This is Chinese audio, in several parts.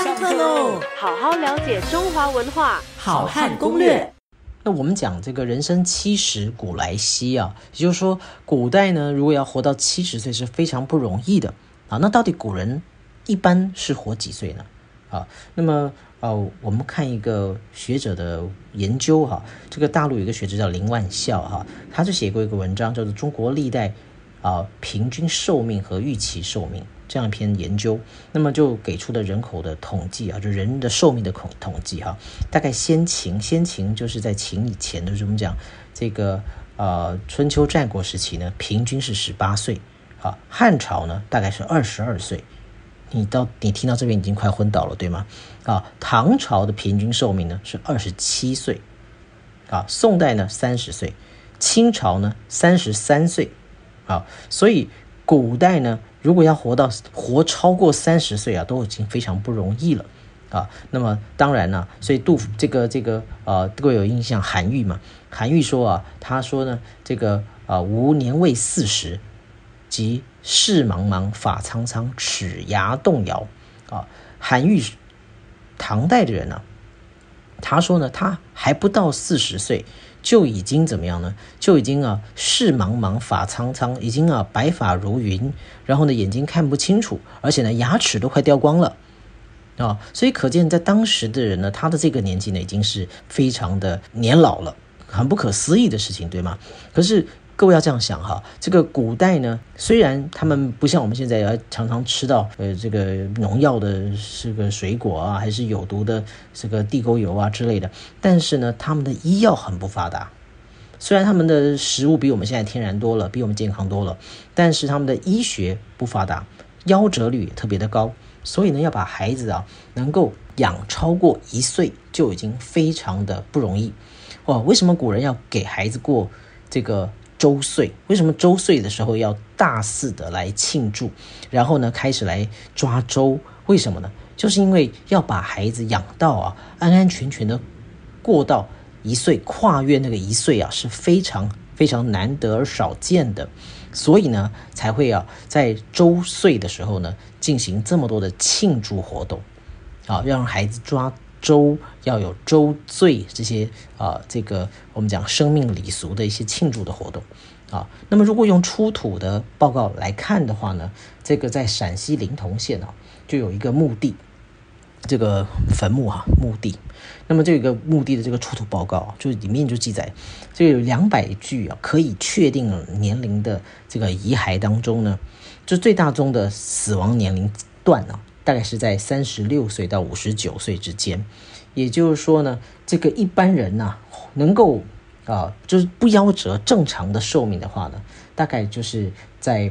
上课喽！ 好好了解中华文化， 好汉攻略。 那我们讲这个人生70古来稀啊，也就是说古代呢，如果要活到70岁是非常不容易的啊。那到底古人一般是活几岁呢？啊，那么我们看一个学者的研究哈，这个大陆有一个学者叫林万孝哈，他就写过一个文章叫做《中国历代平均寿命和预期寿命》这样一篇研究，那么就给出的人口的统计啊，就人的寿命的统计哈，大概先秦就是在秦以前的，就是我们讲这个春秋战国时期呢，平均是18岁啊，汉朝呢大概是22岁。你听到这边已经快昏倒了，对吗？唐朝的平均寿命呢是27岁，宋代呢30岁，清朝呢33岁，所以古代呢，如果要活超过30岁啊，都已经非常不容易了那么当然呢，所以各位有印象韩愈嘛？韩愈说他说呢，这个吾年未40。即世茫茫，发苍苍，齿牙动摇韩愈唐代的人呢，他说呢，他还不到40岁就已经怎么样呢？就已经世茫茫，发苍苍，已经白发如云，然后呢眼睛看不清楚，而且呢牙齿都快掉光了所以可见在当时的人呢，他的这个年纪呢已经是非常的年老了，很不可思议的事情，对吗？可是各位要这样想哈，这个古代呢，虽然他们不像我们现在常常吃到这个农药的这个水果还是有毒的这个地沟油之类的，但是呢，他们的医药很不发达。虽然他们的食物比我们现在天然多了，比我们健康多了，但是他们的医学不发达，夭折率也特别的高。所以呢，要把孩子能够养超过1岁就已经非常的不容易为什么古人要给孩子过这个周岁？为什么周岁的时候要大肆的来庆祝，然后呢开始来抓周？为什么呢？就是因为要把孩子养到安安全全的过到1岁，跨越那个1岁是非常非常难得而少见的，所以呢才会在周岁的时候呢进行这么多的庆祝活动让孩子抓周，要有周岁这些这个我们讲生命礼俗的一些庆祝的活动那么如果用出土的报告来看的话呢，这个在陕西临潼县就有一个墓地，这个坟墓墓地。那么这个墓地的这个出土报告就里面就记载，这有200具可以确定年龄的这个遗骸当中呢，就最大宗的死亡年龄段大概是在36岁到59岁之间。也就是说呢，这个一般人能够就是不夭折正常的寿命的话呢，大概就是在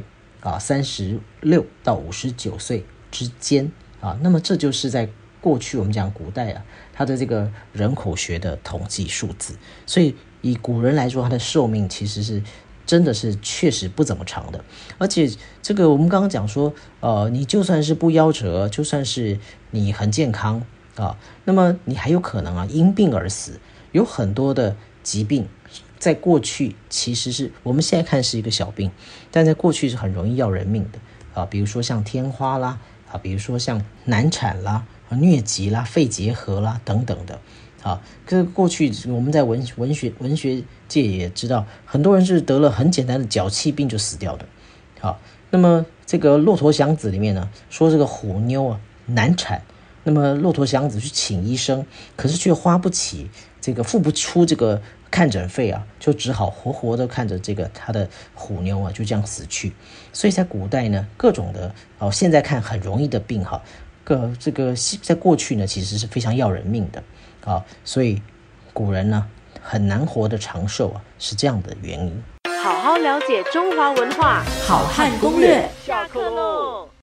36到59岁之间那么这就是在过去我们讲古代它的这个人口学的统计数字。所以以古人来说，它的寿命其实是真的是确实不怎么长的。而且这个我们刚刚讲说你就算是不夭折，就算是你很健康那么你还有可能因病而死。有很多的疾病在过去其实是我们现在看是一个小病，但在过去是很容易要人命的比如说像天花啦比如说像难产啦、疟疾啦、肺结核啦等等的可是过去我们在文学界也知道，很多人是得了很简单的脚气病就死掉的那么这个《骆驼祥子》里面呢说这个虎妞难产，那么骆驼祥子去请医生，可是却花不起付不出这个看诊费就只好活活的看着他的虎妞就这样死去。所以在古代呢，各种的现在看很容易的病这个在过去呢其实是非常要人命的所以古人呢很难活得长寿是这样的原因。 好好了解中华文化， 好汉攻略。 下课喽。